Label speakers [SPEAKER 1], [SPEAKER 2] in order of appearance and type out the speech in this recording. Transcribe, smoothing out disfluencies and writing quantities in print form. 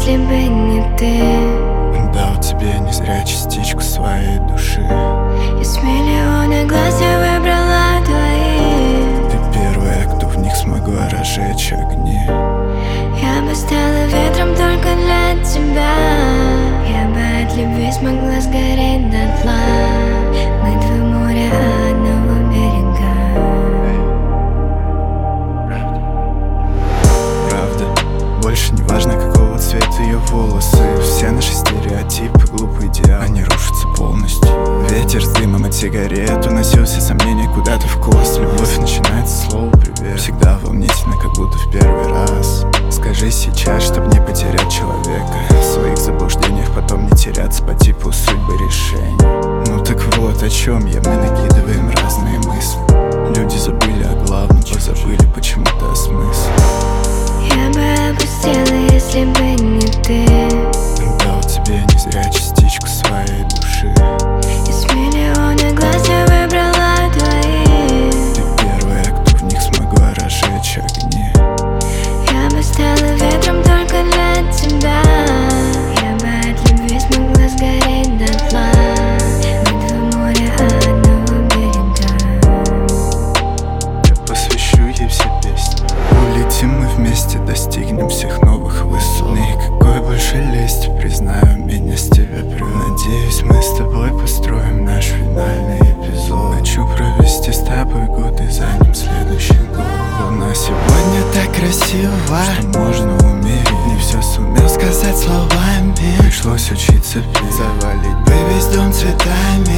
[SPEAKER 1] если бы не ты.
[SPEAKER 2] Дал тебе не зря частичку своей души.
[SPEAKER 1] Из миллиона глаз я выбрала твои.
[SPEAKER 2] Ты первая, кто в них смогла разжечь огни.
[SPEAKER 1] Я бы стала ветром только для тебя. Я бы от любви смогла сгореть дотла. Мы два моря одного берега.
[SPEAKER 2] Правда, больше не важно, какого цвета ее волосы. Все наши стереотипы, глупые идеалы, они рушатся полностью. Ветер с дымом от сигарет уносился сомнения куда-то в кость. Любовь начинается с слова «привет». Всегда волнительно, как будто в первый раз. Скажи сейчас, чтоб не потерять человека. В своих заблуждениях потом не теряться по типу судьбы решений. Ну так вот, о чем я, мы накидываем разные мысли. Люди забыли о главном, позабыли почему-то о смысле.
[SPEAKER 1] Я бы опустела, если бы не ты.
[SPEAKER 2] Дал тебе не зря частичку своей души.
[SPEAKER 1] Из миллиона глаз я выбрала твои.
[SPEAKER 2] Ты первая, кто в них смогла разжечь огни.
[SPEAKER 1] Я бы стала ветром только для тебя. Я бы от любви смогла сгореть дотла. Мы два моря одного берега.
[SPEAKER 2] Я посвящу ей все песни. Улетим мы вместе, достигнем всех новых высот. Никакой больше лести, признаю, меня с тебя прет. Надеюсь, мы с тобой построим наш финальный эпизод. Хочу провести с тобой годы, за ним следующий год. Луна сегодня так красива, что можно умереть. Не все сумел сказать словами, пришлось учиться петь. Завалить бы весь дом цветами.